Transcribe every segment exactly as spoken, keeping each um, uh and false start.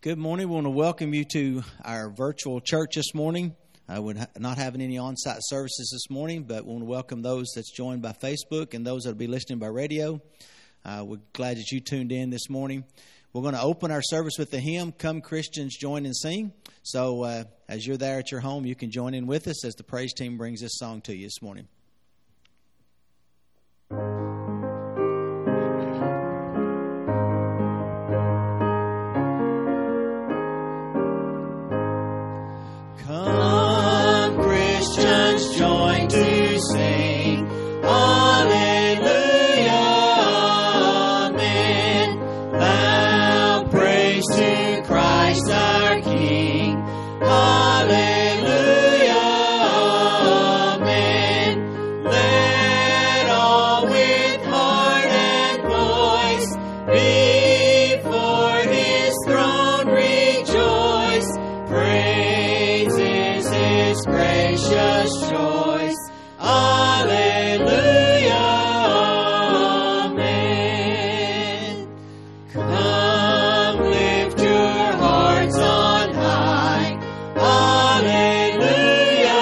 Good morning. We want to welcome you to our virtual church this morning. Uh, we're not having any on-site services this morning, but we want to welcome those that's joined by Facebook and those that will be listening by radio. Uh, we're glad that you tuned in this morning. We're going to open our service with the hymn, Come Christians, Join and Sing. So uh, as you're there at your home, you can join in with us as the praise team brings this song to you this morning. Join to sing, Hallelujah, Amen. Loud praise to Christ our King, Hallelujah, Amen. Let all with heart and voice before His throne rejoice. Praise is His gracious choice. Alleluia, amen. Come, lift your hearts on high. Alleluia,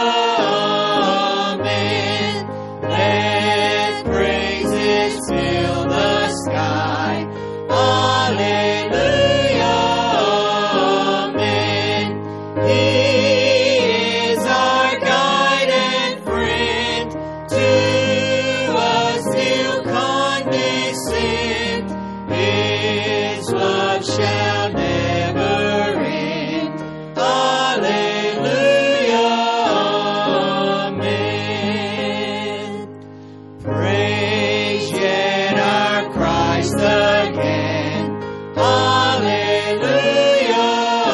amen. Let praises fill the sky. Alleluia, amen. He shall never end. Alleluia, amen. Praise yet our Christ again. Alleluia,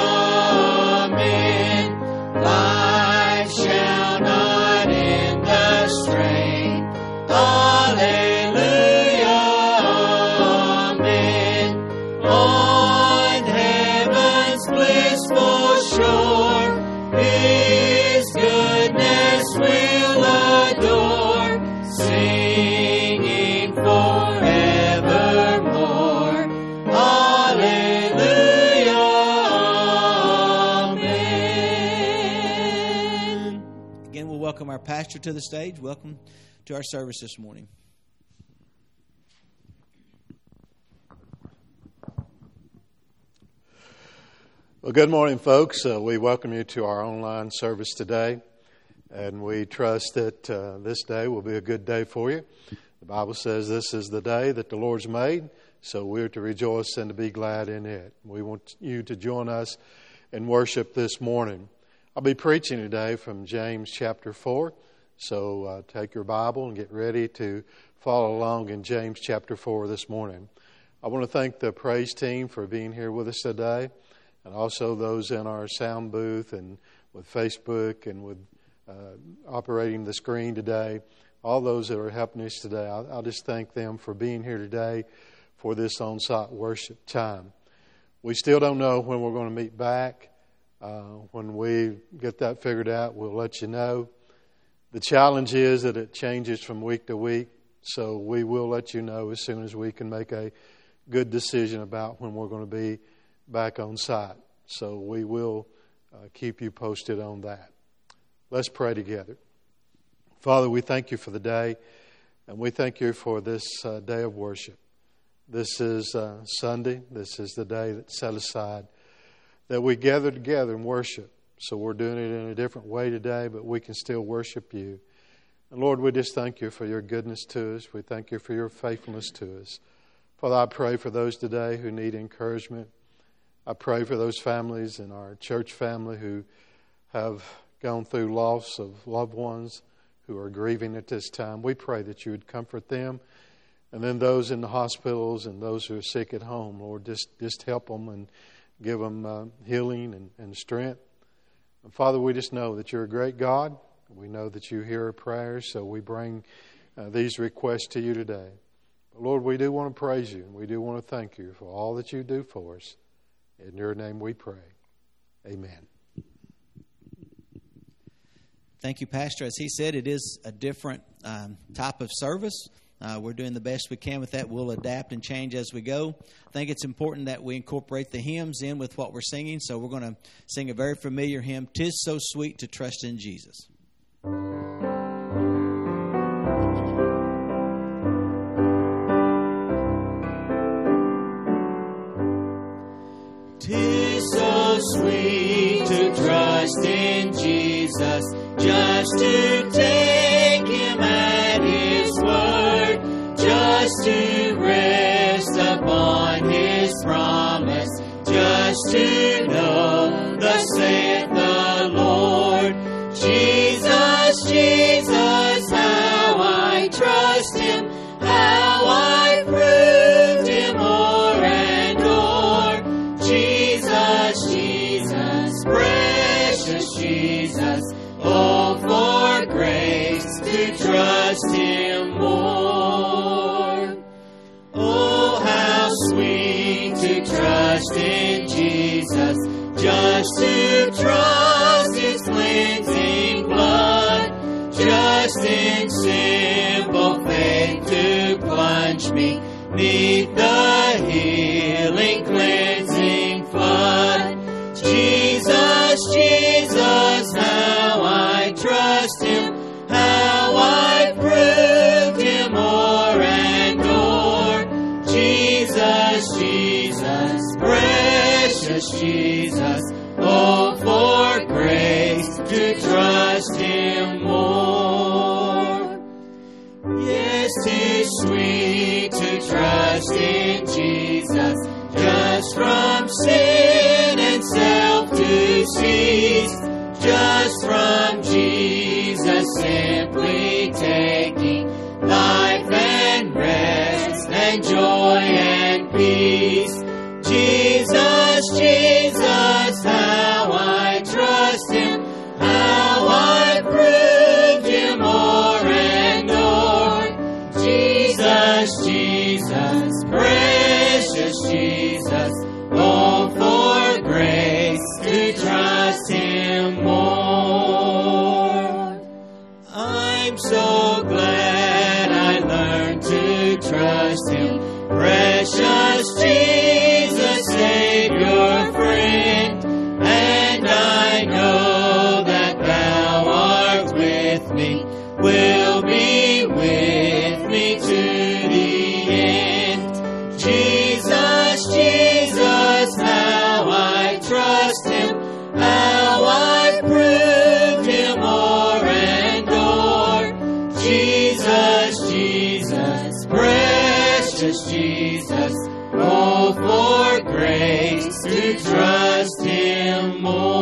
amen. Life shall not end the strain. Alleluia, amen. On heaven's blissful shore, His goodness we'll adore, singing forevermore. Hallelujah, amen. Again, we'll welcome our pastor to the stage. Welcome to our service this morning. Well, good morning, folks. Uh, we welcome you to our online service today, and we trust that uh, this day will be a good day for you. The Bible says this is the day that the Lord's made, so we're to rejoice and to be glad in it. We want you to join us in worship this morning. I'll be preaching today from James chapter four, so uh, take your Bible and get ready to follow along in James chapter four this morning. I want to thank the praise team for being here with us today, and also those in our sound booth and with Facebook and with uh, operating the screen today, all those that are helping us today. I'll, I'll just thank them for being here today for this on-site worship time. We still don't know when we're going to meet back. Uh, when we get that figured out, we'll let you know. The challenge is that it changes from week to week, so we will let you know as soon as we can make a good decision about when we're going to be back on site. So we will uh, keep you posted on that. Let's pray together. Father, we thank you for the day, and we thank you for this uh, day of worship. This is uh, Sunday. This is the day that's set aside that we gather together and worship. So we're doing it in a different way today, but we can still worship you. And Lord, we just thank you for your goodness to us. We thank you for your faithfulness to us. Father, I pray for those today who need encouragement. I pray for those families in our church family who have gone through loss of loved ones, who are grieving at this time. We pray that you would comfort them. And then those in the hospitals and those who are sick at home, Lord, just, just help them and give them uh, healing and, and strength. And Father, we just know that you're a great God. We know that you hear our prayers, so we bring uh, these requests to you today. But Lord, we do want to praise you, and we do want to thank you for all that you do for us. In your name we pray. Amen. Thank you, Pastor. As he said, it is a different um, type of service. Uh, we're doing the best we can with that. We'll adapt and change as we go. I think it's important that we incorporate the hymns in with what we're singing. So we're going to sing a very familiar hymn, "'Tis So Sweet to Trust in Jesus." "'Tis so sweet to trust in Jesus, just to take Him at His word, just to rest upon His promise, just to know thus saith the Lord. Jesus, Jesus, how I trust Him, how I proved Him o'er and o'er. Jesus, Jesus, precious Jesus, oh, for grace to trust Him more. Oh, how sweet to trust in Jesus, just to trust His cleansing blood, just in simple faith to plunge me neath the healing, cleansing flood. Jesus, Jesus, how I trust Him, how I proved Him o'er and o'er. Jesus, Jesus, precious Jesus, oh, for grace to trust Him more. Yes, 'tis sweet to trust in Jesus, just from sin and self to cease, just from Jesus simply taking life and rest and joy and peace. Jesus, Jesus, how I trust Him, how I proved Him o'er and o'er. Jesus, Jesus, precious Jesus, oh, for grace to trust Him more. I'm so glad I learned to trust Him, precious Jesus, Savior, friend, and I know that Thou art with me, will be with me to the end. Jesus, Jesus, how I trust Him, how I proved Him o'er and o'er. Jesus, Jesus, precious Jesus, oh, for grace to trust Him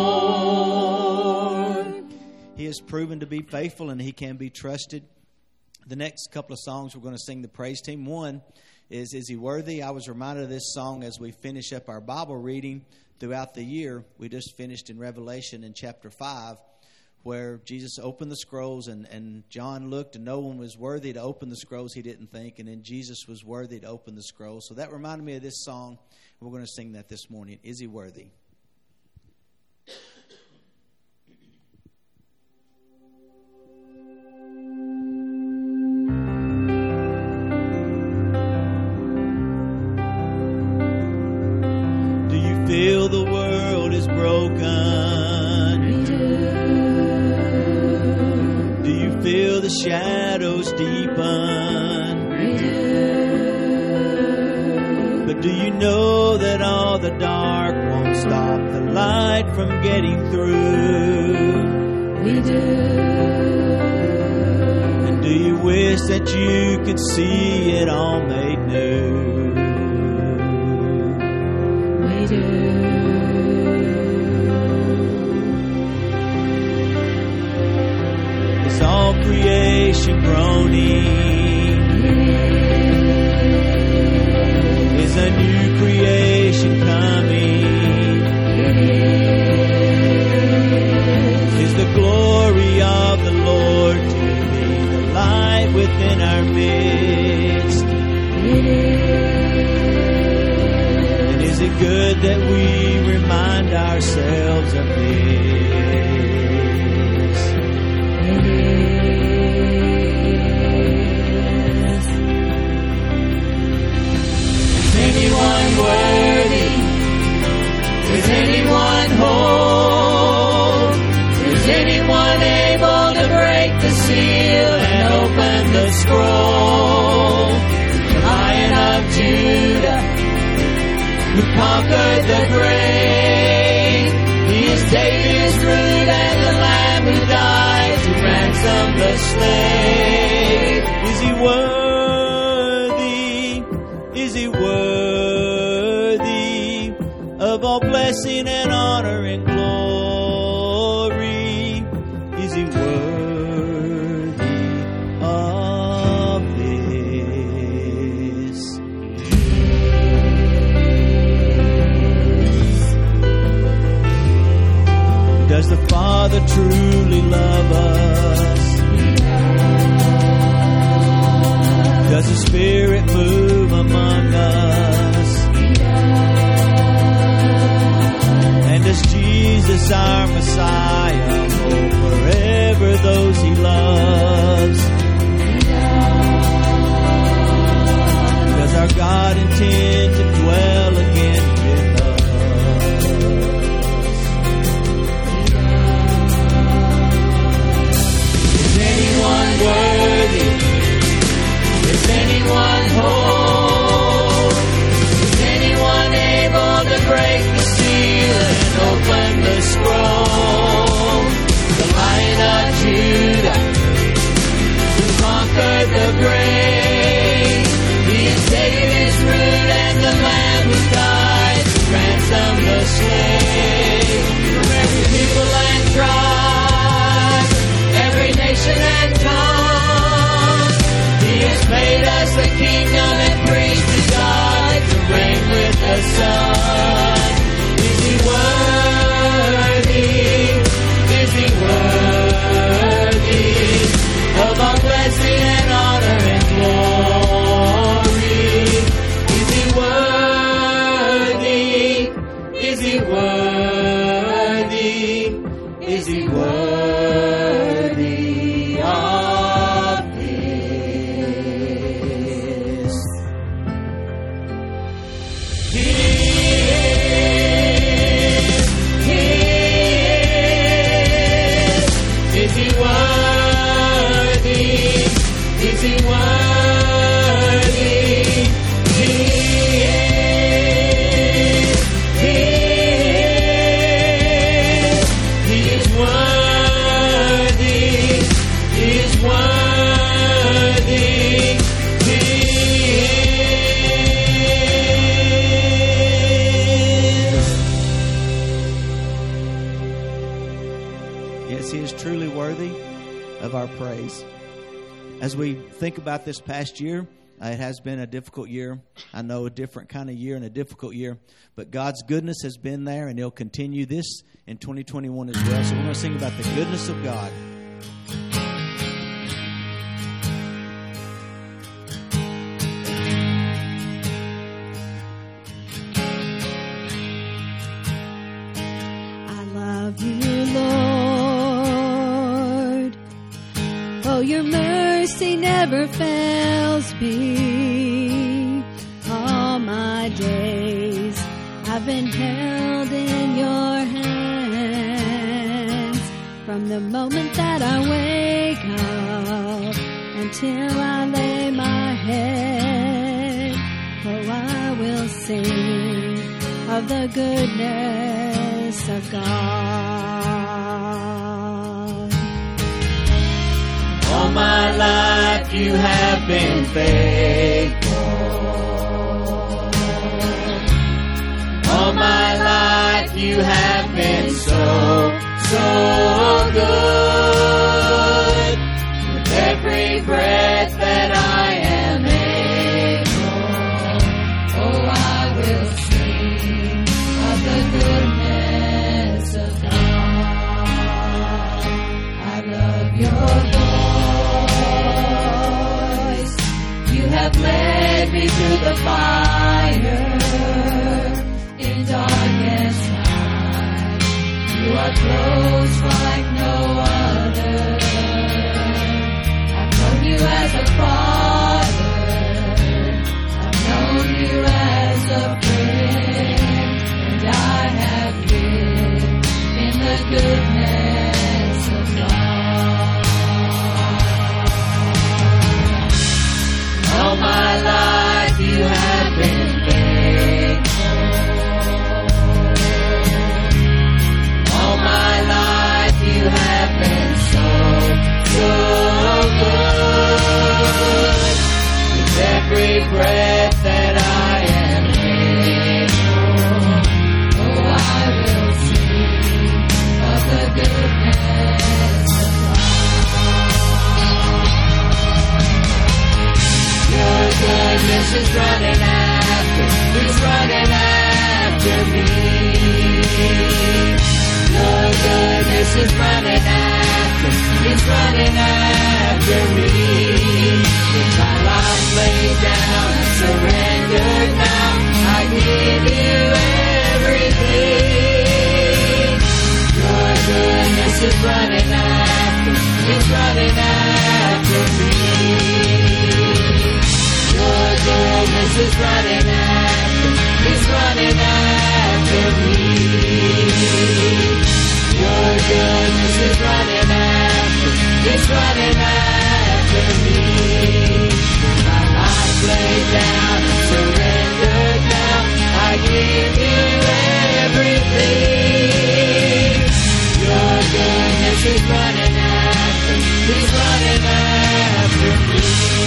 more. He has proven to be faithful and He can be trusted. The next couple of songs we're going to sing the praise team. One is Is He Worthy? I was reminded of this song as we finish up our Bible reading throughout the year. We just finished in Revelation in chapter five, where Jesus opened the scrolls and, and John looked and no one was worthy to open the scrolls, he didn't think, and then Jesus was worthy to open the scrolls. So that reminded me of this song. We're going to sing that this morning. Is He Worthy? Do you feel the world is broken? Do you feel the shadows deepen? But do you know that all the dark won't stop the light from getting through? We do. And do you wish that you could see it all made new? We do. Is all creation groaning? Is a new creation coming? Is the glory of the Lord to be the light within our midst? And is it good that we remind ourselves of this? break the seal and open the scroll. The Lion of Judah, who conquered the grave. He is David's root and the Lamb who died to ransom the slave. Is he worthy? Is he worthy of all blessing and honor and glory? Is he worthy of this? Does the Father truly love us? Does the Spirit move among us? And does Jesus, our Messiah, hold forever those he loves? Does our God intend to dwell again with us? Is anyone worthy? Is anyone whole? Is anyone able to break the seal and open the scroll? The Lion of Judah, who conquered the grave. He is David's root and the Lamb who died to ransom the slave. From every people and tribe, every nation and tongue, He has made us the kingdom and priest to God to reign with the Son. Is He worthy? Is He worthy of all blessing and honor and glory? Is He worthy? Is He worthy? Is He worthy of this? He is, He is. Is He worthy? Is He worthy? He is, He is. He is worthy. He is worthy. He is. Yes, he is truly worthy of our praise. As we think about this past year, uh, it has been a difficult year. I know a different kind of year and a difficult year, but God's goodness has been there, and He'll continue this in twenty twenty-one as well. So we're going to sing about the goodness of God. I love you, Lord. Oh, your mercy never fails me. All my days I've been held in your hands. From the moment that I wake up until I lay my head, oh, I will sing of the goodness of God. All my life you have been faithful. All my life you have been so, so good. With every breath that I am able, oh, I will sing of the goodness of God. I love your voice. You have led me through the fire in darkest night. You are close like no other. I've known you as a father. I've known you as a friend. And I have lived in the goodness of God. is running after, He's running after me. Your goodness is running after, He's running after me. With my life laid down and surrendered now, I give you everything. Your goodness is running after, it's running after me. Your goodness is running after, it's running after me. Your goodness is running after, it's running after me. My life laid down and surrendered now, I give you everything. Your goodness is running after, He's running after me.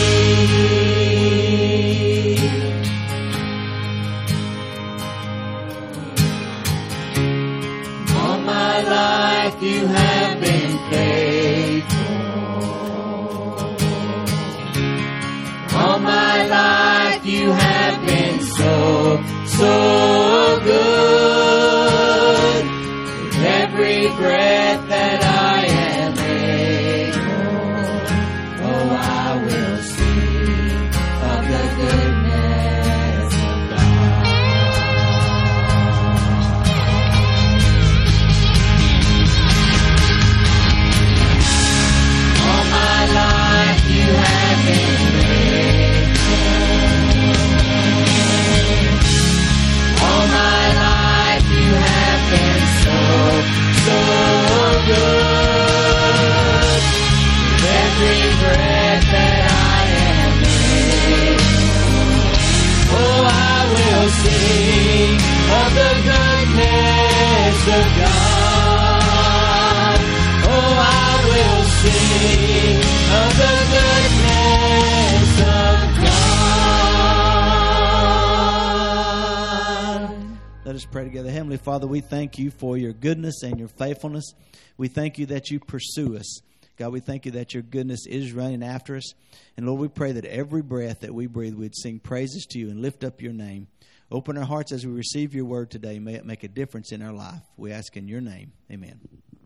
All my life you have been faithful. All my life you have been so, so good. With every breath that I am able, oh, I will sing of the goodness of God. All my life you have been faithful. All my life you have been so, so good. With every breath that I am able, oh, I will sing of the goodness of God. Oh, I will sing of the goodness of God. Let us pray together. Heavenly Father, we thank you for your goodness and your faithfulness. We thank you that you pursue us. God, we thank you that your goodness is running after us. And Lord, we pray that every breath that we breathe, we'd sing praises to you and lift up your name. Open our hearts as we receive your word today. May it make a difference in our life. We ask in your name. Amen.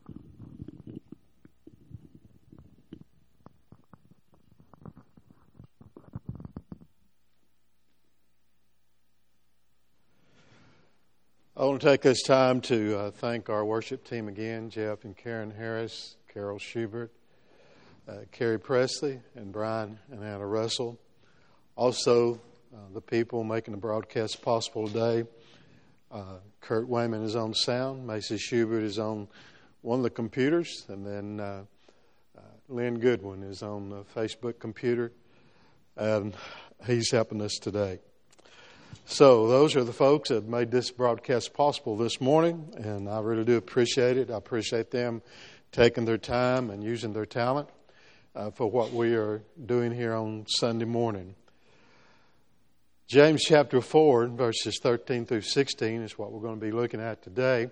I want to take this time to uh, thank our worship team again, Jeff and Karen Harris, Carol Schubert, uh, Carrie Presley, and Brian and Anna Russell. Also, uh, the people making the broadcast possible today. Uh, Kurt Wayman is on sound. Macy Schubert is on one of the computers. And then uh, uh, Lynn Goodwin is on the Facebook computer. And he's helping us today. So those are the folks that made this broadcast possible this morning, and I really do appreciate it. I appreciate them taking their time and using their talent uh, for what we are doing here on Sunday morning. James chapter four, verses thirteen through sixteen is what we're going to be looking at today.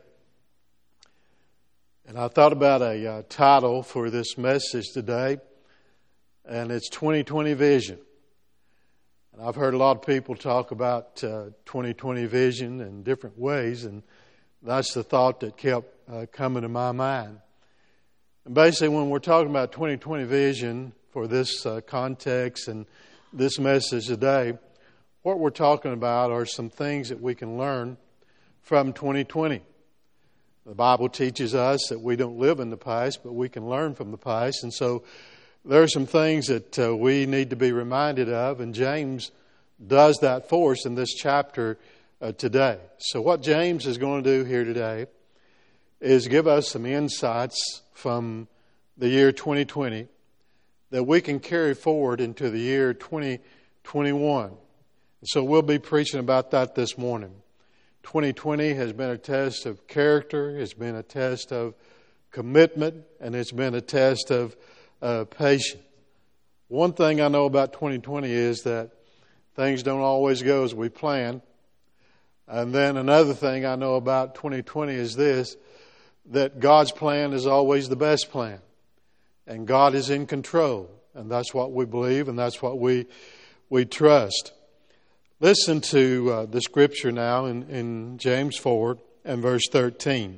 And I thought about a uh, title for this message today, and it's twenty twenty Vision. And I've heard a lot of people talk about uh, twenty twenty vision in different ways, and that's the thought that kept uh, coming to my mind. And basically, when we're talking about twenty twenty vision for this uh, context and this message today, what we're talking about are some things that we can learn from twenty twenty. The Bible teaches us that we don't live in the past, but we can learn from the past. And so there are some things that uh, we need to be reminded of, and James does that for us in this chapter uh, today. So what James is going to do here today is give us some insights from the year twenty twenty that we can carry forward into the year twenty twenty-one. So we'll be preaching about that this morning. twenty twenty has been a test of character, it's been a test of commitment, and it's been a test of Uh, patient. One thing I know about twenty twenty is that things don't always go as we plan. And then another thing I know about twenty twenty is this, that God's plan is always the best plan. And God is in control. And that's what we believe, and that's what we we trust. Listen to uh, the scripture now in, in James four and verse thirteen.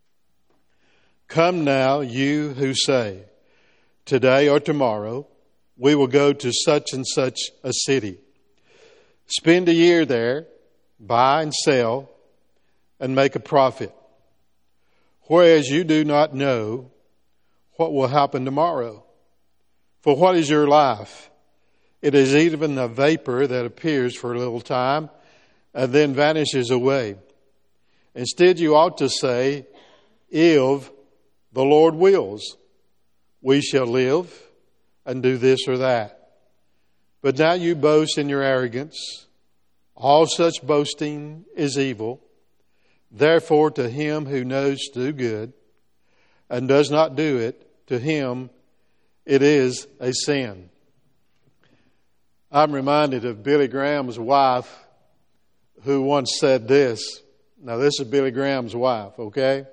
Come now, you who say, today or tomorrow, we will go to such and such a city. Spend a year there, buy and sell, and make a profit. Whereas you do not know what will happen tomorrow. For what is your life? It is even a vapor that appears for a little time and then vanishes away. Instead, you ought to say, if the Lord wills, we shall live and do this or that. But now you boast in your arrogance. All such boasting is evil. Therefore, to him who knows to do good and does not do it, to him it is a sin. I'm reminded of Billy Graham's wife who once said this. Now, this is Billy Graham's wife, okay?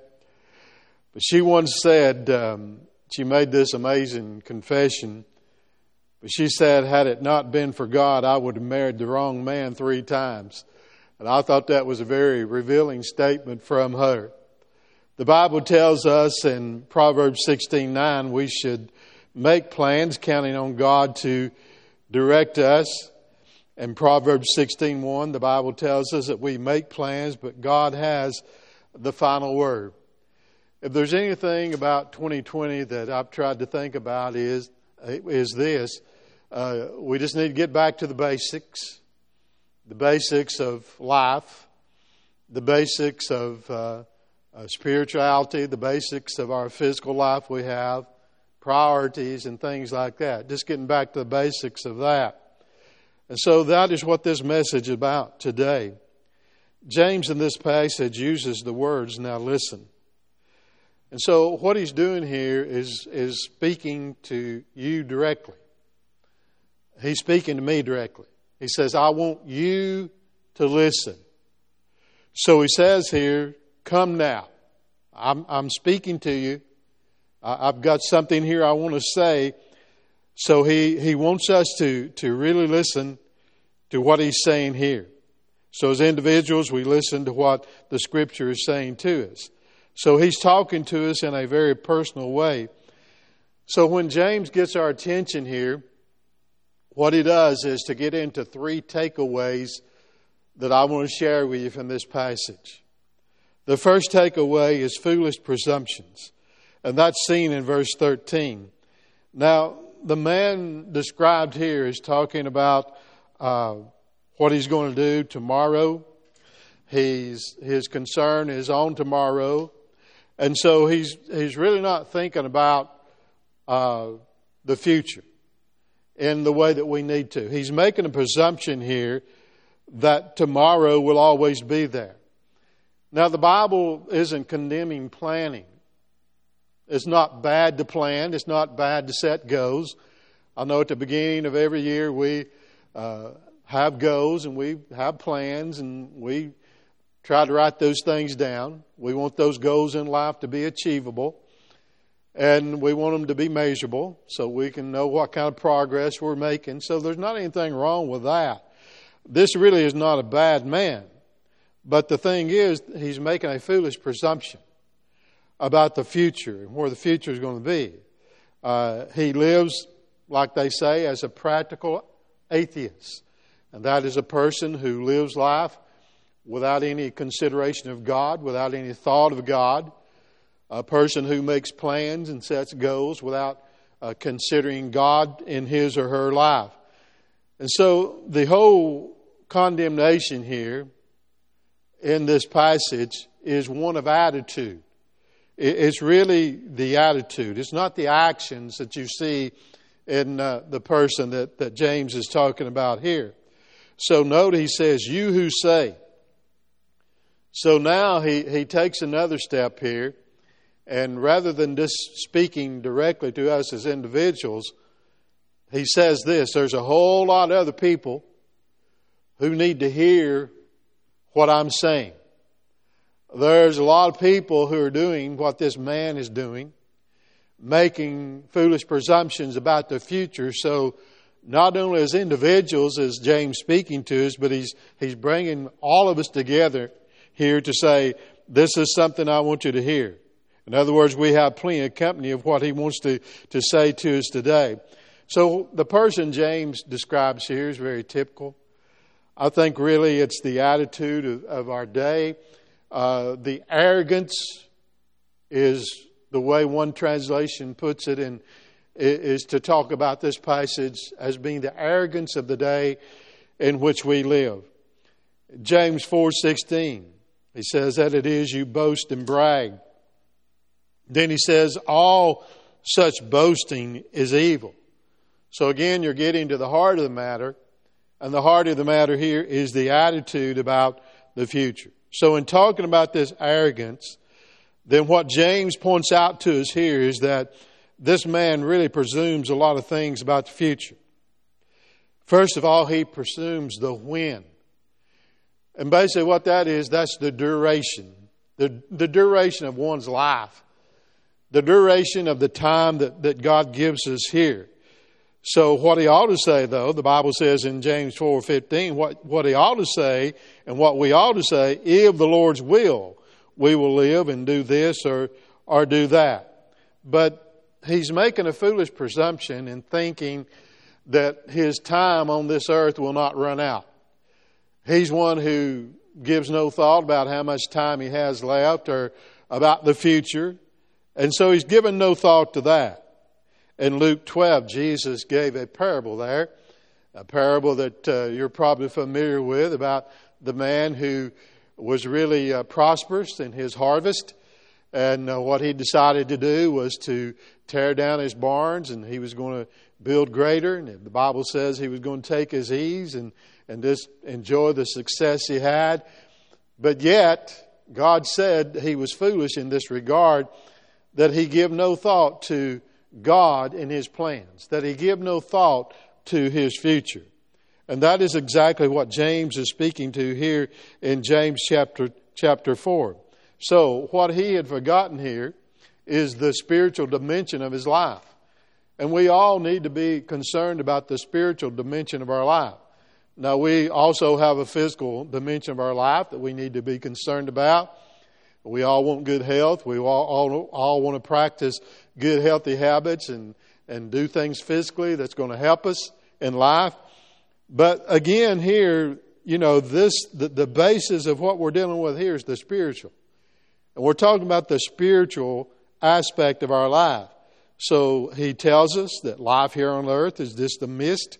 But she once said, um, she made this amazing confession. But she said, had it not been for God, I would have married the wrong man three times. And I thought that was a very revealing statement from her. The Bible tells us in Proverbs sixteen nine, we should make plans counting on God to direct us. In Proverbs sixteen one, the Bible tells us that we make plans, but God has the final word. If there's anything about twenty twenty that I've tried to think about is, is this. Uh, we just need to get back to the basics. The basics of life. The basics of uh, uh, spirituality. The basics of our physical life we have. Priorities and things like that. Just getting back to the basics of that. And so that is what this message is about today. James in this passage uses the words, now listen. And so what he's doing here is, is speaking to you directly. He's speaking to me directly. He says, I want you to listen. So he says here, come now. I'm, I'm speaking to you. I've got something here I want to say. So he, he wants us to, to really listen to what he's saying here. So as individuals, we listen to what the Scripture is saying to us. So he's talking to us in a very personal way. So when James gets our attention here, what he does is to get into three takeaways that I want to share with you from this passage. The first takeaway is foolish presumptions. And that's seen in verse thirteen. Now, the man described here is talking about uh, what he's going to do tomorrow. He's, his concern is on tomorrow. And so he's he's really not thinking about uh, the future in the way that we need to. He's making a presumption here that tomorrow will always be there. Now, the Bible isn't condemning planning. It's not bad to plan. It's not bad to set goals. I know at the beginning of every year we uh, have goals and we have plans and we try to write those things down. We want those goals in life to be achievable. And we want them to be measurable so we can know what kind of progress we're making. So there's not anything wrong with that. This really is not a bad man. But the thing is, he's making a foolish presumption about the future and where the future is going to be. Uh, he lives, like they say, as a practical atheist. And that is a person who lives life without any consideration of God, without any thought of God. A person who makes plans and sets goals without uh, considering God in his or her life. And so the whole condemnation here in this passage is one of attitude. It's really the attitude. It's not the actions that you see in uh, the person that, that James is talking about here. So note he says, you who say. So now he, he takes another step here. And rather than just speaking directly to us as individuals, he says this, there's a whole lot of other people who need to hear what I'm saying. There's a lot of people who are doing what this man is doing, making foolish presumptions about the future. So not only as individuals, as James speaking to us, but he's, he's bringing all of us together here to say, this is something I want you to hear. In other words, we have plenty of company of what he wants to, to say to us today. So the person James describes here is very typical. I think really it's the attitude of, of our day. Uh, the arrogance is the way one translation puts it, and is to talk about this passage as being the arrogance of the day in which we live. James four sixteen, he says that it is you boast and brag. Then he says all such boasting is evil. So again, you're getting to the heart of the matter. And the heart of the matter here is the attitude about the future. So in talking about this arrogance, then what James points out to us here is that this man really presumes a lot of things about the future. First of all, he presumes the when. And basically what that is, that's the duration. The, the duration of one's life. The duration of the time that, that God gives us here. So what he ought to say, though, the Bible says in James four fifteen, what, what he ought to say and what we ought to say, if the Lord's will, we will live and do this or, or do that. But he's making a foolish presumption in thinking that his time on this earth will not run out. He's one who gives no thought about how much time he has left or about the future. And so he's given no thought to that. In Luke twelve, Jesus gave a parable there, a parable that uh, you're probably familiar with about the man who was really uh, prosperous in his harvest. And uh, what he decided to do was to tear down his barns, and he was going to build greater. And the Bible says he was going to take his ease and, and just enjoy the success he had. But yet, God said he was foolish in this regard, that he give no thought to God in his plans, that he give no thought to his future. And that is exactly what James is speaking to here in James chapter chapter four. So what he had forgotten here is the spiritual dimension of his life. And we all need to be concerned about the spiritual dimension of our life. Now, we also have a physical dimension of our life that we need to be concerned about. We all want good health. We all, all, all want to practice good, healthy habits and, and do things physically that's going to help us in life. But again, here, you know, this the, the basis of what we're dealing with here is the spiritual. And we're talking about the spiritual aspect of our life. So he tells us that life here on earth is just a mist.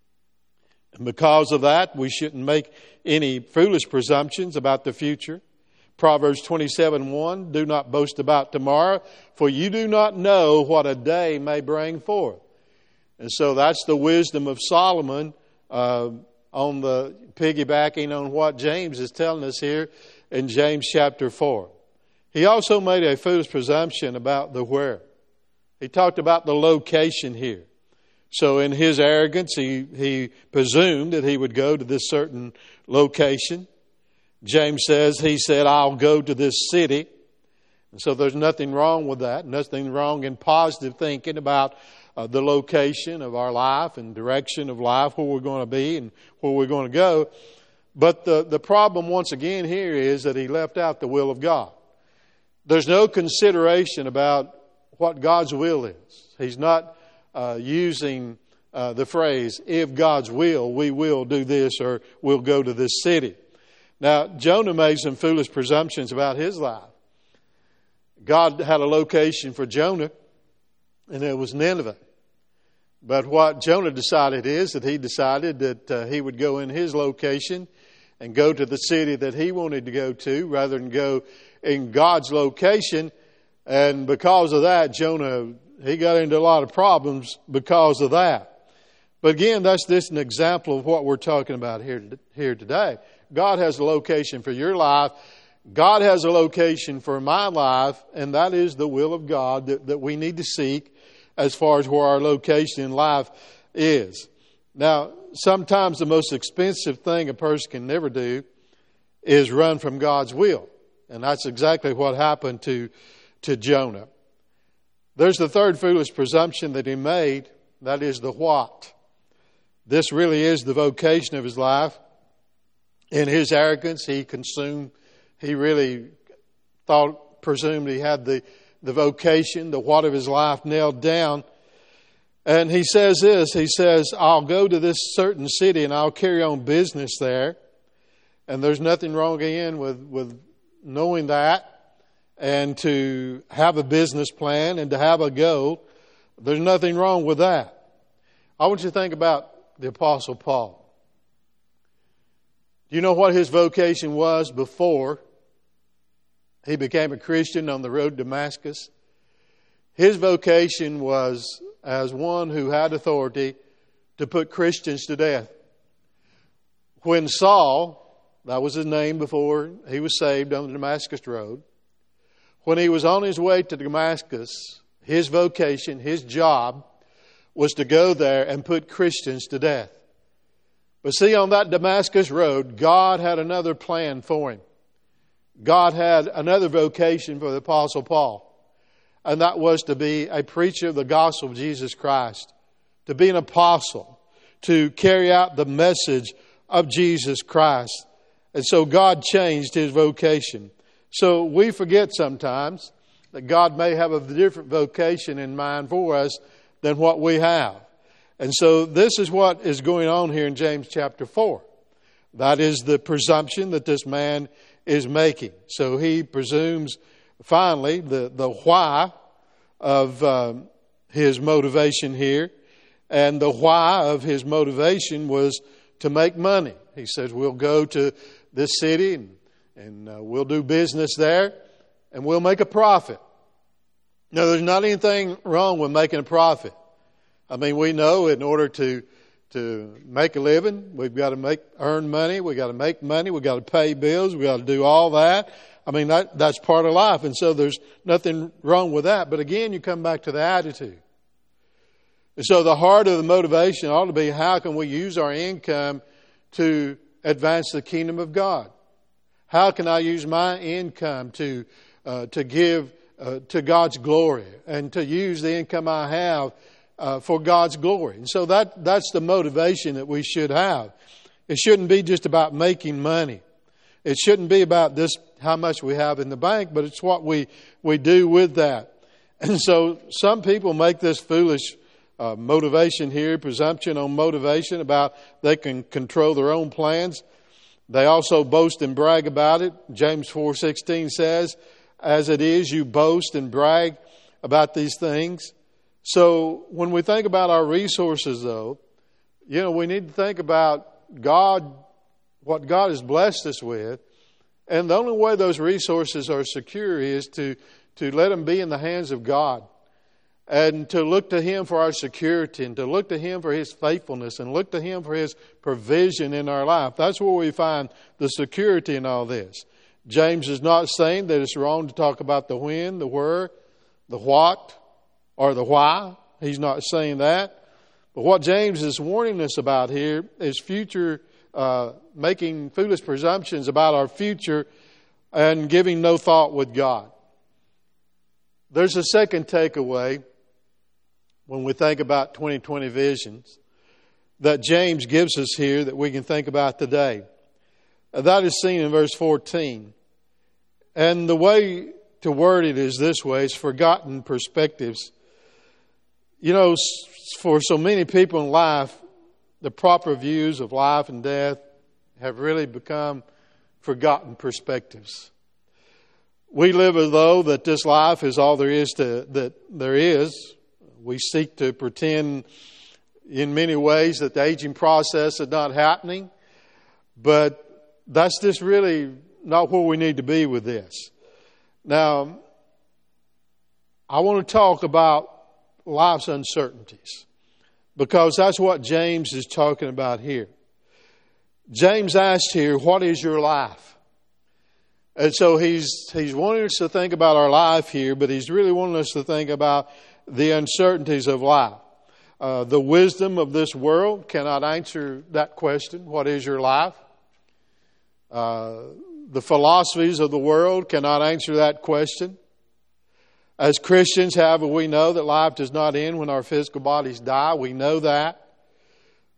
And because of that, we shouldn't make any foolish presumptions about the future. Proverbs twenty-seven one, do not boast about tomorrow, for you do not know what a day may bring forth. And so that's the wisdom of Solomon uh, on the piggybacking on what James is telling us here in James chapter four. He also made a foolish presumption about the where. He talked about the location here. So in his arrogance, he, he presumed that he would go to this certain location. James says, he said, I'll go to this city. And so there's nothing wrong with that. Nothing wrong in positive thinking about uh, the location of our life and direction of life, where we're going to be and where we're going to go. But the, the problem once again here is that he left out the will of God. There's no consideration about what God's will is. He's not uh, using uh, the phrase, if God's will, we will do this or we'll go to this city. Now, Jonah made some foolish presumptions about his life. God had a location for Jonah, and it was Nineveh. But what Jonah decided is that he decided that uh, he would go in his location and go to the city that he wanted to go to rather than go in God's location. And because of that, Jonah, he got into a lot of problems because of that. But again, that's just an example of what we're talking about here, here today. God has a location for your life. God has a location for my life, and that is the will of God that, that we need to seek as far as where our location in life is. Now, sometimes the most expensive thing a person can never do is run from God's will. And that's exactly what happened to, to Jonah. There's the third foolish presumption that he made, that is the what. this really is the vocation of his life. In his arrogance, he consumed, he really thought, presumed he had the, the vocation, the what of his life nailed down. And he says this, he says, I'll go to this certain city and I'll carry on business there. And there's nothing wrong again with, with knowing that and to have a business plan and to have a goal. There's nothing wrong with that. I want you to think about the Apostle Paul. Do you know what his vocation was before he became a Christian on the road to Damascus? His vocation was as one who had authority to put Christians to death. When Saul, that was his name before he was saved on the Damascus road, when he was on his way to Damascus, his vocation, his job, was to go there and put Christians to death. But see, on that Damascus road, God had another plan for him. God had another vocation for the Apostle Paul. And that was to be a preacher of the gospel of Jesus Christ. To be an apostle. To carry out the message of Jesus Christ. And so God changed his vocation. So we forget sometimes that God may have a different vocation in mind for us than what we have. And so this is what is going on here in James chapter four. That is the presumption that this man is making. So he presumes, finally, the, the why of um, his motivation here. And the why of his motivation was to make money. He says, we'll go to this city and, and uh, we'll do business there and we'll make a profit. Now, there's not anything wrong with making a profit. I mean, we know in order to to make a living, we've got to make earn money, we've got to make money, we've got to pay bills, we've got to do all that. I mean, that that's part of life, and so there's nothing wrong with that. But again, you come back to the attitude. And so the heart of the motivation ought to be, how can we use our income to advance the kingdom of God? How can I use my income to uh, to give uh, to God's glory and to use the income I have uh, for God's glory? And so that that's the motivation that we should have. It shouldn't be just about making money. It shouldn't be about this how much we have in the bank, but it's what we we do with that. And so some people make this foolish Uh, motivation here, presumption on motivation about they can control their own plans. They also boast and brag about it. James four sixteen says, as it is, you boast and brag about these things. So when we think about our resources, though, you know, we need to think about God, what God has blessed us with. And the only way those resources are secure is to, to let them be in the hands of God. And to look to Him for our security, and to look to Him for His faithfulness, and look to Him for His provision in our life. That's where we find the security in all this. James is not saying that it's wrong to talk about the when, the where, the what, or the why. He's not saying that. But what James is warning us about here is future, uh, making foolish presumptions about our future and giving no thought with God. There's a second takeaway when we think about twenty twenty visions that James gives us here that we can think about today. That is seen in verse fourteen. And the way to word it is this way, it's forgotten perspectives. You know, for so many people in life, the proper views of life and death have really become forgotten perspectives. We live as though that this life is all there is to that there is. We seek to pretend in many ways that the aging process is not happening. But that's just really not where we need to be with this. Now, I want to talk about life's uncertainties, because that's what James is talking about here. James asked here, what is your life? And so he's he's wanting us to think about our life here, but he's really wanting us to think about the uncertainties of life. Uh, the wisdom of this world cannot answer that question, what is your life? Uh, the philosophies of the world cannot answer that question. As Christians, however, we know that life does not end when our physical bodies die. We know that.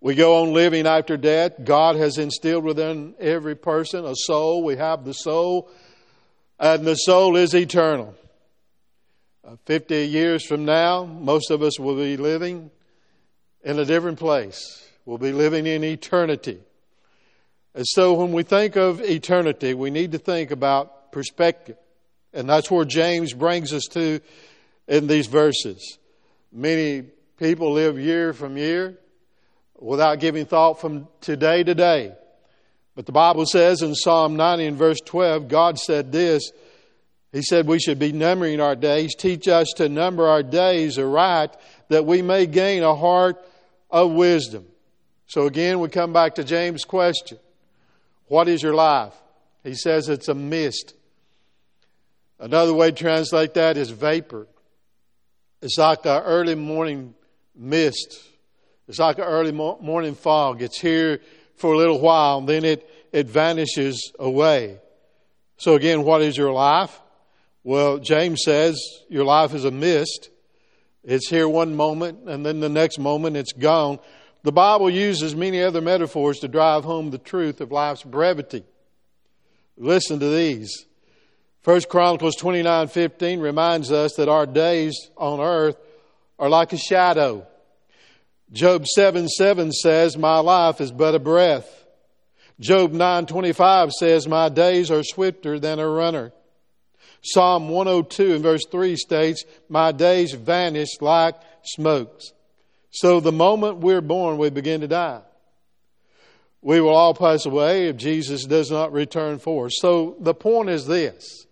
We go on living after death. God has instilled within every person a soul. We have the soul, and the soul is eternal. Uh, Fifty years from now, most of us will be living in a different place. We'll be living in eternity. And so when we think of eternity, we need to think about perspective. And that's where James brings us to in these verses. Many people live year from year without giving thought from today to day. But the Bible says in Psalm ninety and verse twelve, God said this. He said we should be numbering our days. Teach us to number our days aright, that we may gain a heart of wisdom. So again, we come back to James' question. What is your life? He says it's a mist. Another way to translate that is vapor. It's like an early morning mist. It's like an early mo- morning fog. It's here for a little while, and then it, it vanishes away. So again, what is your life? Well, James says your life is a mist. It's here one moment, and then the next moment it's gone. The Bible uses many other metaphors to drive home the truth of life's brevity. Listen to these. First Chronicles twenty-nine fifteen reminds us that our days on earth are like a shadow. Job seven seven says, my life is but a breath. Job nine twenty-five says, my days are swifter than a runner. Psalm one oh two and verse three states, my days vanish like smokes. So the moment we're born, we begin to die. We will all pass away if Jesus does not return for us. So the point is this.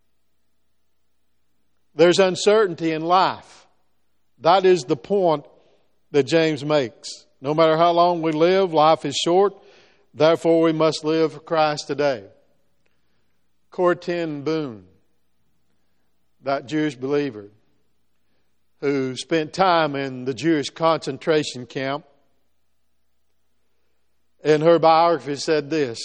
There's uncertainty in life. That is the point that James makes. No matter how long we live, life is short. Therefore, we must live for Christ today. Corrie ten Boom, that Jewish believer who spent time in the Jewish concentration camp, in her biography said this.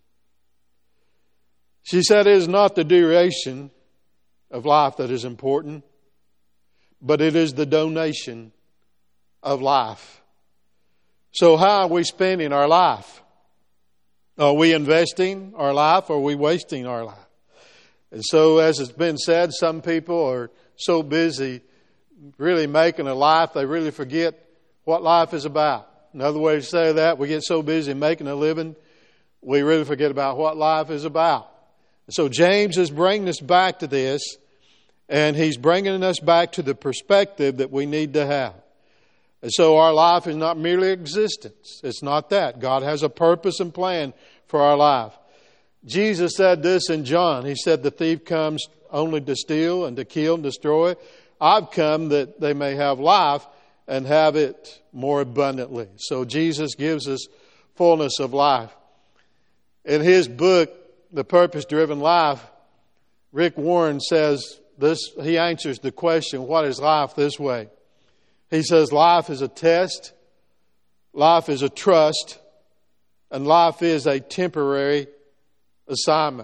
She said, it is not the duration of life that is important, but it is the donation of life. So how are we spending our life? Are we investing our life or are we wasting our life? And so, as it's been said, some people are so busy really making a life, they really forget what life is about. Another way to say that, we get so busy making a living, we really forget about what life is about. So James is bringing us back to this, and he's bringing us back to the perspective that we need to have. And so our life is not merely existence. It's not that. God has a purpose and plan for our life. Jesus said this in John. He said, the thief comes only to steal and to kill and destroy. I've come that they may have life and have it more abundantly. So Jesus gives us fullness of life. In his book, The Purpose-Driven Life, Rick Warren says this, he answers the question, what is life, this way. He says life is a test, life is a trust, and life is a temporary assignment.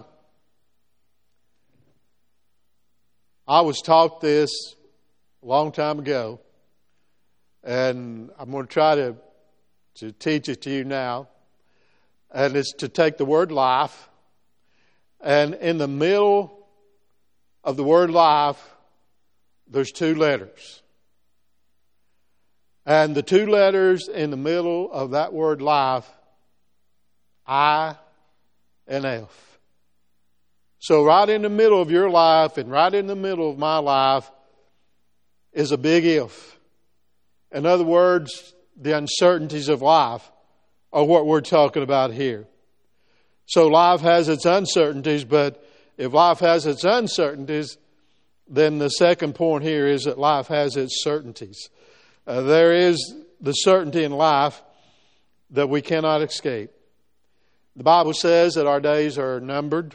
I was taught this a long time ago, and I'm going to try to, to teach it to you now. And it's to take the word life, and in the middle of the word life, there's two letters. And the two letters in the middle of that word life, I and F. So right in the middle of your life and right in the middle of my life is a big if. In other words, the uncertainties of life are what we're talking about here. So life has its uncertainties, but if life has its uncertainties, then the second point here is that life has its certainties. Uh, there is the certainty in life that we cannot escape. The Bible says that our days are numbered.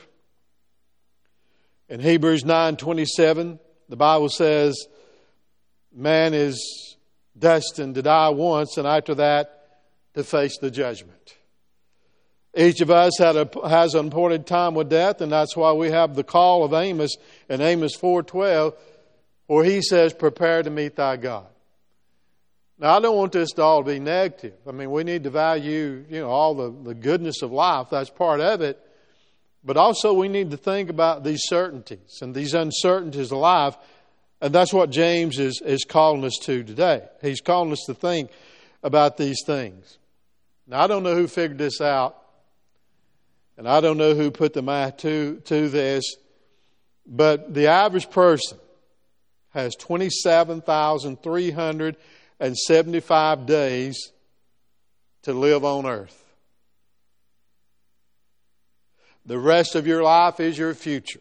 In Hebrews nine twenty-seven, the Bible says man is destined to die once, and after that to face the judgment. Each of us had a, has an appointed time with death, and that's why we have the call of Amos in Amos four twelve, where he says, prepare to meet thy God. Now, I don't want this to all be negative. I mean, we need to value, you know, all the, the goodness of life. That's part of it. But also we need to think about these certainties and these uncertainties of life. And that's what James is, is calling us to today. He's calling us to think about these things. Now, I don't know who figured this out. And I don't know who put the math to, to this. But the average person has twenty-seven thousand three hundred seventy-five days to live on earth. The rest of your life is your future.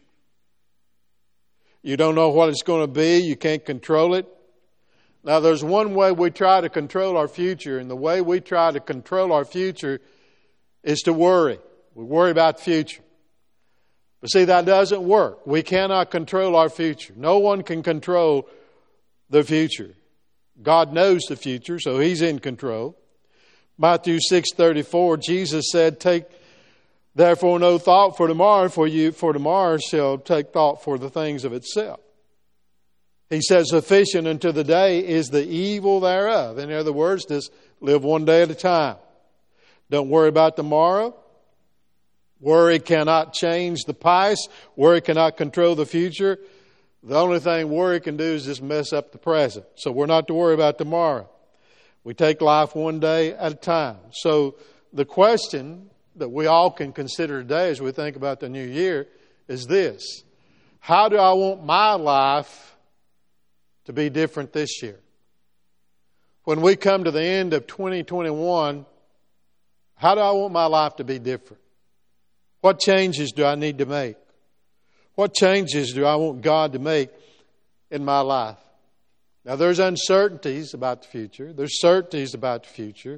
You don't know what it's going to be. You can't control it. Now, there's one way we try to control our future, and the way we try to control our future is to worry. We worry about the future. But see, that doesn't work. We cannot control our future. No one can control the future. God knows the future, so He's in control. Matthew six thirty-four, Jesus said, "Take therefore no thought for tomorrow, for you for tomorrow shall take thought for the things of itself." He says, "Sufficient unto the day is the evil thereof." In other words, just live one day at a time. Don't worry about tomorrow. Worry cannot change the past. Worry cannot control the future. The only thing worry can do is just mess up the present. So we're not to worry about tomorrow. We take life one day at a time. So the question that we all can consider today as we think about the new year is this: how do I want my life to be different this year? When we come to the end of twenty twenty-one, how do I want my life to be different? What changes do I need to make? What changes do I want God to make in my life? Now, there's uncertainties about the future. There's certainties about the future.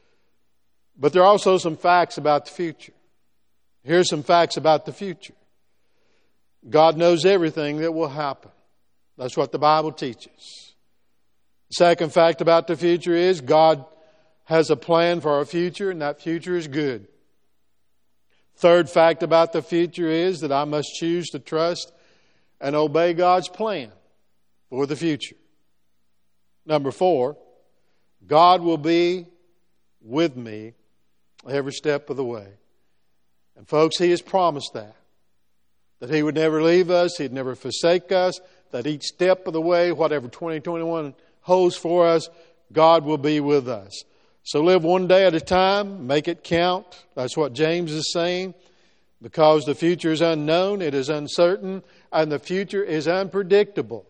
But there are also some facts about the future. Here's some facts about the future. God knows everything that will happen. That's what the Bible teaches. The second fact about the future is God has a plan for our future, and that future is good. Third fact about the future is that I must choose to trust and obey God's plan for the future. Number four, God will be with me every step of the way. And folks, He has promised that. That He would never leave us, He'd never forsake us, that each step of the way, whatever twenty twenty-one holds for us, God will be with us. So live one day at a time, make it count. That's what James is saying. Because the future is unknown, it is uncertain, and the future is unpredictable.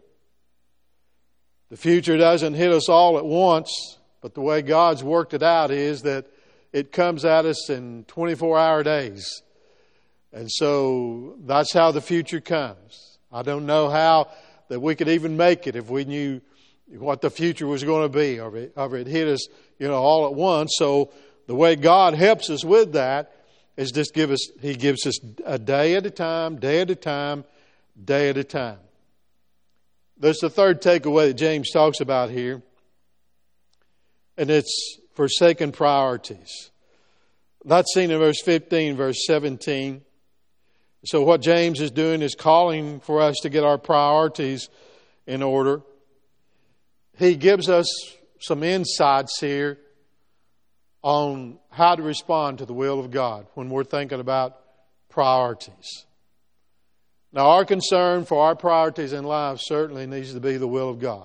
The future doesn't hit us all at once, but the way God's worked it out is that it comes at us in twenty-four hour days. And so that's how the future comes. I don't know how that we could even make it if we knew what the future was going to be, or it, or it hit us, you know, all at once. So the way God helps us with that is just give us, He gives us a day at a time, day at a time, day at a time. There's the third takeaway that James talks about here, and it's forsaken priorities. That's seen in verse fifteen, verse seventeen. So what James is doing is calling for us to get our priorities in order. He gives us some insights here on how to respond to the will of God when we're thinking about priorities. Now, our concern for our priorities in life certainly needs to be the will of God.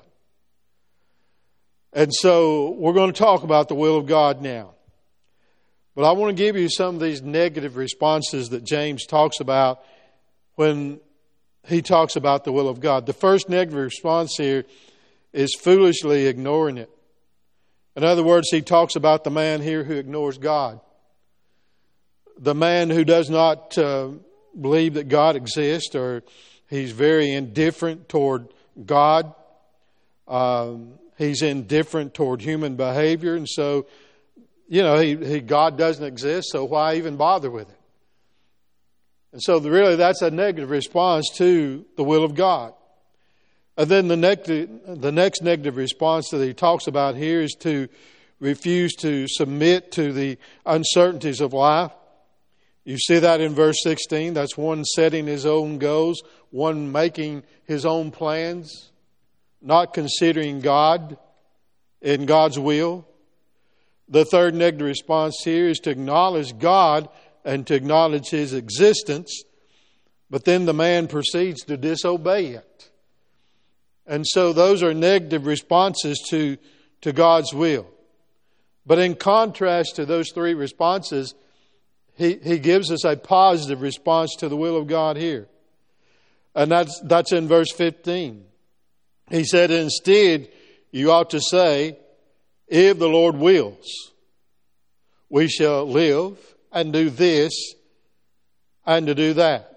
And so we're going to talk about the will of God now. But I want to give you some of these negative responses that James talks about when he talks about the will of God. The first negative response here is foolishly ignoring it. In other words, he talks about the man here who ignores God. The man who does not uh, believe that God exists, or he's very indifferent toward God. Um, he's indifferent toward human behavior. And so, you know, he, he, God doesn't exist, so why even bother with it? And so the, really that's a negative response to the will of God. And then the next, the next negative response that he talks about here is to refuse to submit to the uncertainties of life. You see that in verse sixteen. That's one setting his own goals, one making his own plans, not considering God in God's will. The third negative response here is to acknowledge God and to acknowledge His existence, but then the man proceeds to disobey it. And so those are negative responses to, to God's will. But in contrast to those three responses, he, he gives us a positive response to the will of God here. And that's, that's in verse fifteen. He said, instead, you ought to say, if the Lord wills, we shall live and do this and to do that.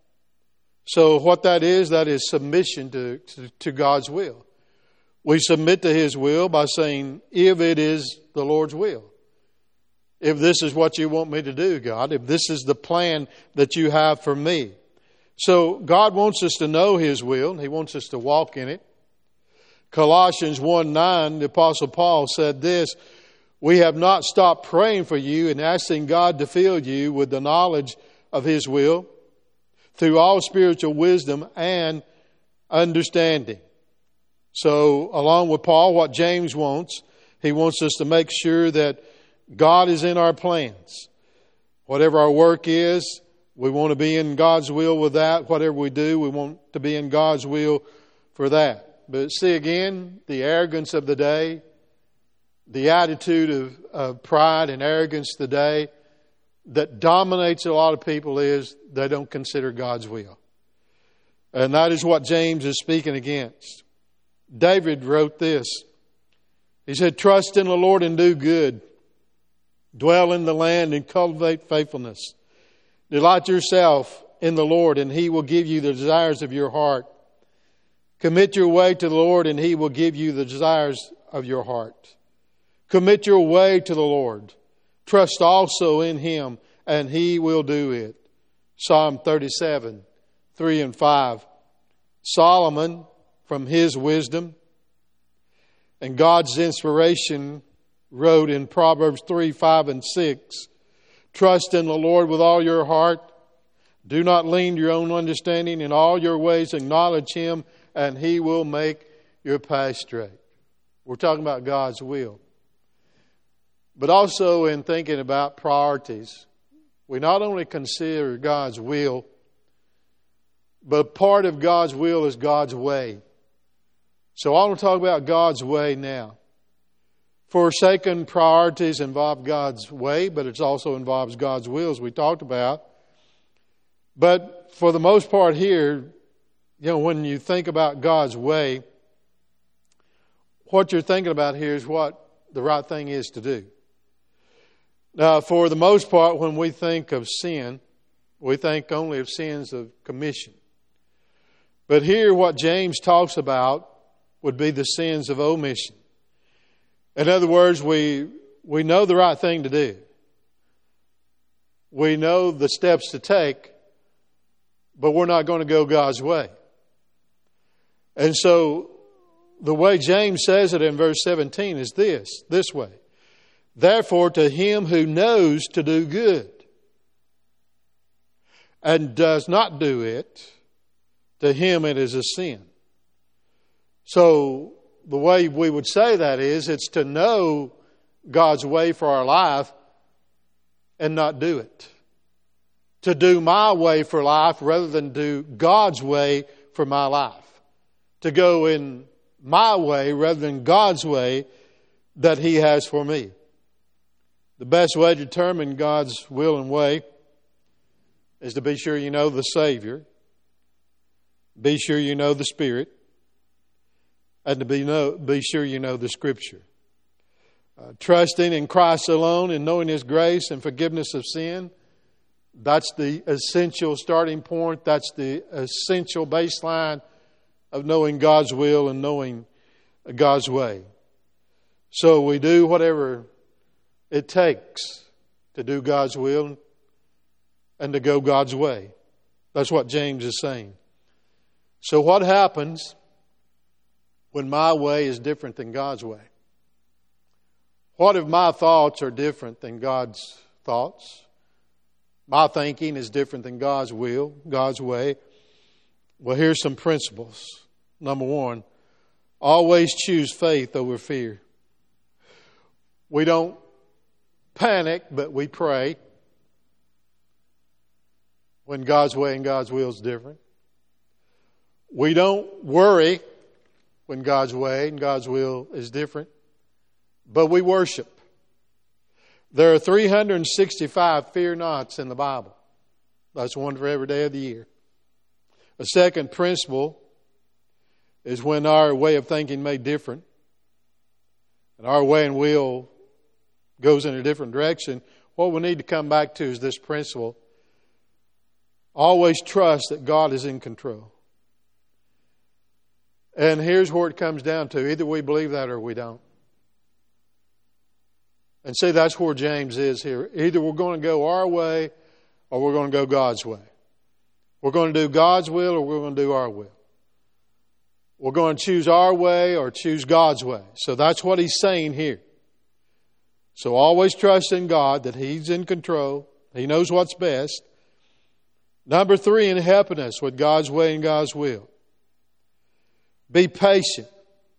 So what that is, that is submission to, to, to God's will. We submit to His will by saying, if it is the Lord's will, if this is what you want me to do, God, if this is the plan that you have for me. So God wants us to know His will. He wants us to walk in it. Colossians one nine, the Apostle Paul said this, we have not stopped praying for you and asking God to fill you with the knowledge of His will through all spiritual wisdom and understanding. So along with Paul, what James wants, he wants us to make sure that God is in our plans. Whatever our work is, we want to be in God's will with that. Whatever we do, we want to be in God's will for that. But see again, the arrogance of the day, the attitude of, of pride and arrogance today that dominates a lot of people is they don't consider God's will. And that is what James is speaking against. David wrote this. He said, trust in the Lord and do good. Dwell in the land and cultivate faithfulness. Delight yourself in the Lord and He will give you the desires of your heart. Commit your way to the Lord and He will give you the desires of your heart. Commit your way to the Lord. Trust also in Him and He will do it. Psalm thirty-seven, three and five. Solomon, from his wisdom and God's inspiration, wrote in Proverbs three, five and six, trust in the Lord with all your heart. Do not lean to your own understanding. In all your ways acknowledge Him and He will make your path straight. We're talking about God's will. But also in thinking about priorities, we not only consider God's will, but part of God's will is God's way. So I want to talk about God's way now. Forsaken priorities involve God's way, but it also involves God's will, as we talked about. But for the most part here, you know, when you think about God's way, what you're thinking about here is what the right thing is to do. Now, for the most part, when we think of sin, we think only of sins of commission. But here, what James talks about would be the sins of omission. In other words, we we know the right thing to do. We know the steps to take, but we're not going to go God's way. And so, the way James says it in verse seventeen is this, this way. Therefore, to him who knows to do good and does not do it, to him it is a sin. So, the way we would say that is, it's to know God's way for our life and not do it. To do my way for life rather than do God's way for my life. To go in my way rather than God's way that He has for me. The best way to determine God's will and way is to be sure you know the Savior, be sure you know the Spirit, and to be know, be sure you know the Scripture. Uh, trusting in Christ alone and knowing His grace and forgiveness of sin, that's the essential starting point. That's the essential baseline of knowing God's will and knowing God's way. So we do whatever it takes to do God's will and to go God's way. That's what James is saying. So what happens when my way is different than God's way? What if my thoughts are different than God's thoughts? My thinking is different than God's will, God's way. Well, here's some principles. Number one, always choose faith over fear. We don't panic, but we pray when God's way and God's will is different. We don't worry when God's way and God's will is different, but we worship. There are three hundred sixty-five fear nots in the Bible. That's one for every day of the year. A second principle is when our way of thinking made different and our way and will goes in a different direction, what we need to come back to is this principle. Always trust that God is in control. And here's where it comes down to. Either we believe that or we don't. And see, that's where James is here. Either we're going to go our way or we're going to go God's way. We're going to do God's will or we're going to do our will. We're going to choose our way or choose God's way. So that's what he's saying here. So always trust in God that He's in control. He knows what's best. Number three, in helping us with God's way and God's will. Be patient,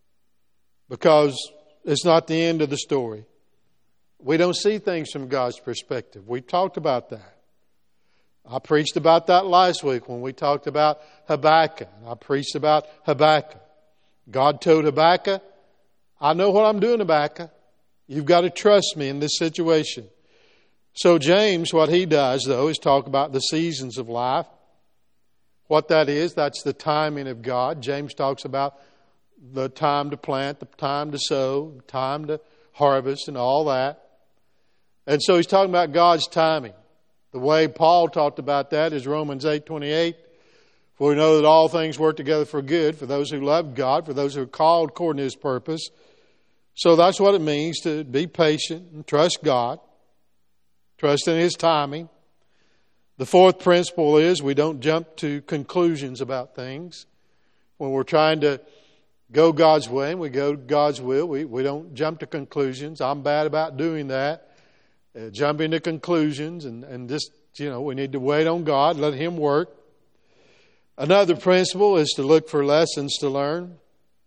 because it's not the end of the story. We don't see things from God's perspective. We talked about that. I preached about that last week when we talked about Habakkuk. I preached about Habakkuk. God told Habakkuk, I know what I'm doing, Habakkuk. You've got to trust me in this situation. So James, what he does, though, is talk about the seasons of life. What that is, that's the timing of God. James talks about the time to plant, the time to sow, the time to harvest, and all that. And so he's talking about God's timing. The way Paul talked about that is Romans eight twenty-eight. For we know that all things work together for good, for those who love God, for those who are called according to His purpose. So that's what it means to be patient and trust God. Trust in His timing. The fourth principle is we don't jump to conclusions about things. When we're trying to go God's way and we go God's will, we, we don't jump to conclusions. I'm bad about doing that. Uh, jumping to conclusions and, and just, you know, we need to wait on God, let Him work. Another principle is to look for lessons to learn.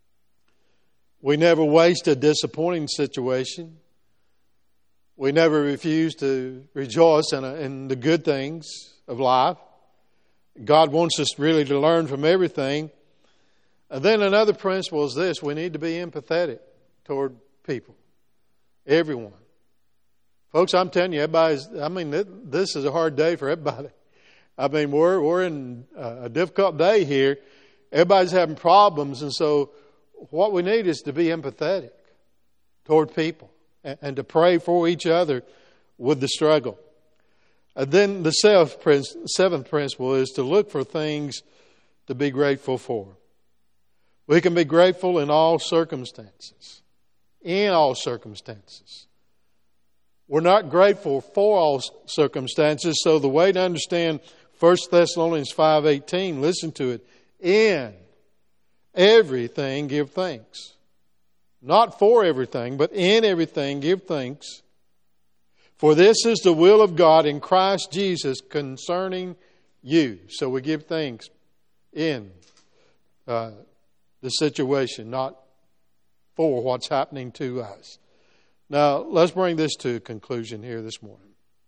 We never waste a disappointing situation. We never refuse to rejoice in, a, in the good things of life. God wants us really to learn from everything. And then another principle is this. We need to be empathetic toward people. Everyone. Folks, I'm telling you, everybody's, I mean, this is a hard day for everybody. I mean, we're, we're in a difficult day here. Everybody's having problems, and so what we need is to be empathetic toward people and, and to pray for each other with the struggle. And then the seventh principle is to look for things to be grateful for. We can be grateful in all circumstances. In all circumstances. We're not grateful for all circumstances, so the way to understand First Thessalonians five eighteen, listen to it. In everything give thanks. Not for everything, but in everything give thanks. For this is the will of God in Christ Jesus concerning you. So we give thanks in uh, the situation, not for what's happening to us. Now, let's bring this to a conclusion here this morning.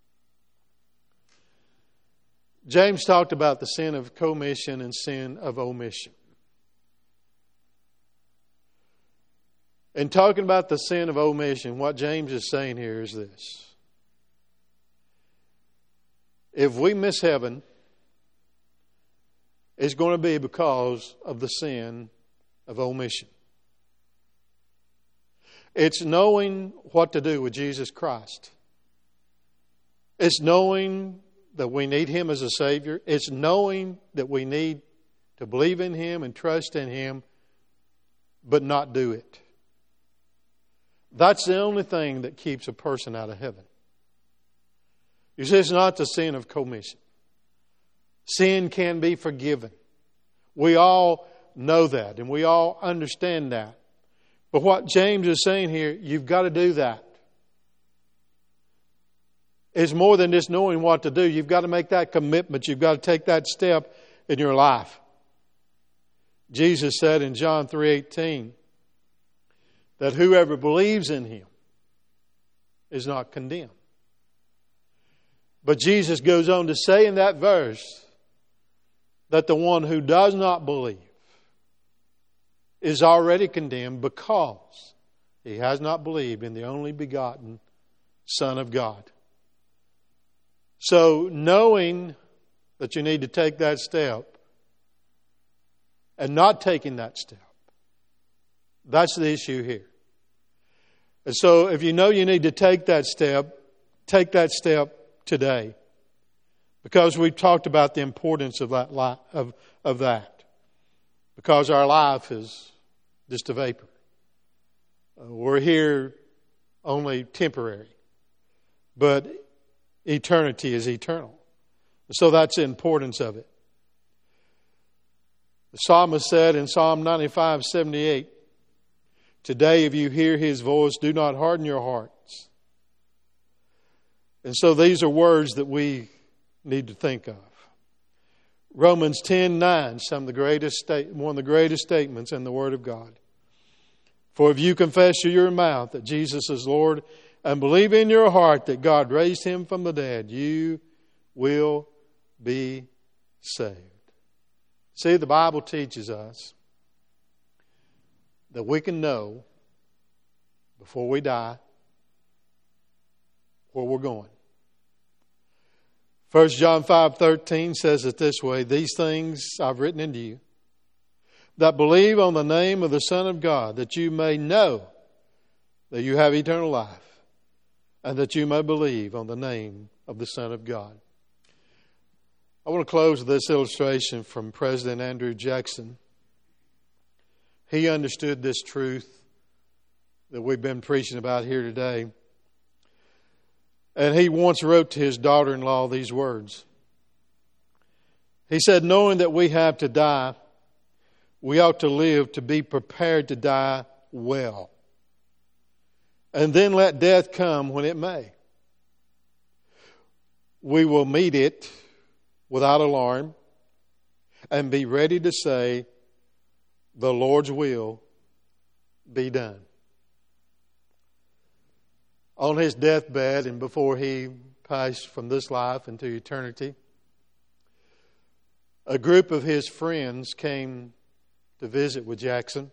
James talked about the sin of commission and sin of omission. In talking about the sin of omission, what James is saying here is this. If we miss heaven, it's going to be because of the sin of omission. It's knowing what to do with Jesus Christ. It's knowing that we need Him as a Savior. It's knowing that we need to believe in Him and trust in Him, but not do it. That's the only thing that keeps a person out of heaven. You see, it's not the sin of commission. Sin can be forgiven. We all know that, and we all understand that. But what James is saying here, you've got to do that. It's more than just knowing what to do. You've got to make that commitment. You've got to take that step in your life. Jesus said in John three eighteen that whoever believes in Him is not condemned. But Jesus goes on to say in that verse that the one who does not believe is already condemned because he has not believed in the only begotten Son of God. So knowing that you need to take that step and not taking that step, that's the issue here. And so if you know you need to take that step, take that step today. Because we've talked about the importance of that li- of, of that. Because our life is just a vapor. Uh, we're here only temporary. But eternity is eternal. So that's the importance of it. The psalmist said in Psalm ninety-five seventy-eight, "Today if you hear His voice, do not harden your hearts." And so these are words that we need to think of. Romans ten nine, some of the greatest state, one of the greatest statements in the Word of God. "For if you confess with your mouth that Jesus is Lord and believe in your heart that God raised Him from the dead, you will be saved." See, the Bible teaches us that we can know before we die where we're going. First John five thirteen says it this way, "These things I've written unto you, that believe on the name of the Son of God, that you may know that you have eternal life, and that you may believe on the name of the Son of God." I want to close with this illustration from President Andrew Jackson. He understood this truth that we've been preaching about here today. And he once wrote to his daughter-in-law these words. He said, "Knowing that we have to die, we ought to live to be prepared to die well. And then let death come when it may. We will meet it without alarm and be ready to say, 'The Lord's will be done.'" On his deathbed and before he passed from this life into eternity, a group of his friends came to visit with Jackson.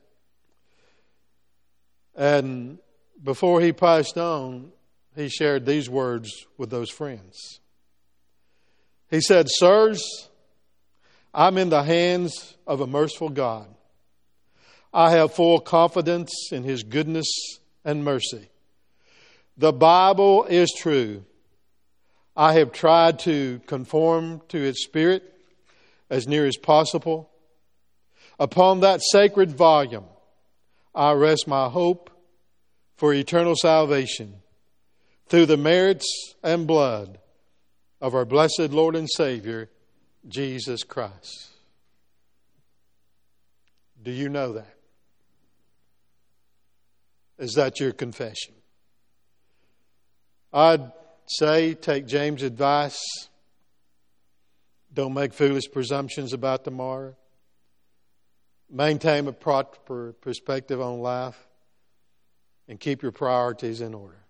And before he passed on, he shared these words with those friends. He said, "Sirs, I'm in the hands of a merciful God. I have full confidence in His goodness and mercy. The Bible is true. I have tried to conform to its spirit as near as possible. Upon that sacred volume, I rest my hope for eternal salvation through the merits and blood of our blessed Lord and Savior, Jesus Christ." Do you know that? Is that your confession? I'd say take James' advice. Don't make foolish presumptions about tomorrow. Maintain a proper perspective on life. And keep your priorities in order.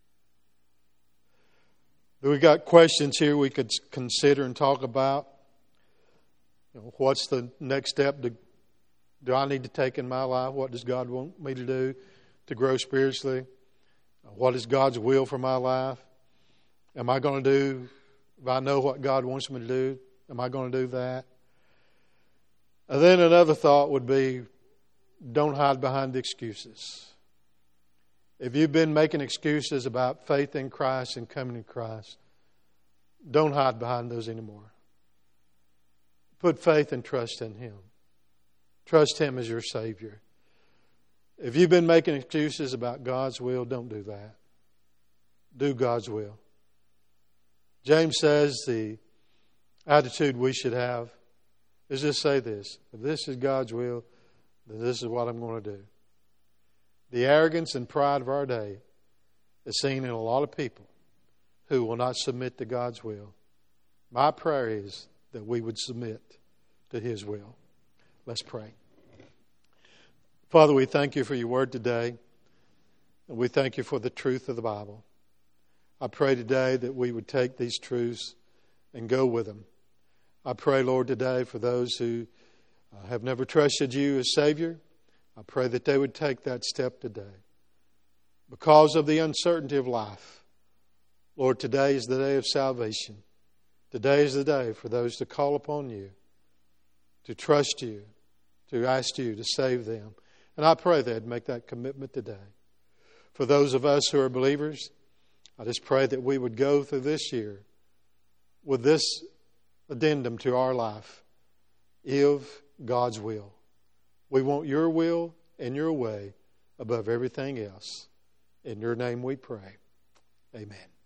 We've got questions here we could consider and talk about. You know, what's the next step to, do I need to take in my life? What does God want me to do to grow spiritually? What is God's will for my life? Am I going to do, if I know what God wants me to do, am I going to do that? And then another thought would be, don't hide behind the excuses. If you've been making excuses about faith in Christ and coming to Christ, don't hide behind those anymore. Put faith and trust in Him. Trust Him as your Savior. If you've been making excuses about God's will, don't do that. Do God's will. James says the attitude we should have is just say this: if this is God's will, then this is what I'm going to do. The arrogance and pride of our day is seen in a lot of people who will not submit to God's will. My prayer is that we would submit to His will. Let's pray. Father, we thank You for Your word today. And we thank You for the truth of the Bible. I pray today that we would take these truths and go with them. I pray, Lord, today for those who uh, have never trusted you as Savior. I pray that they would take that step today. Because of the uncertainty of life, Lord, today is the day of salvation. Today is the day for those to call upon you, to trust you, to ask you to save them. And I pray they'd make that commitment today. For those of us who are believers, I just pray that we would go through this year with this addendum to our life. If God's will. We want your will and your way above everything else. In your name we pray. Amen.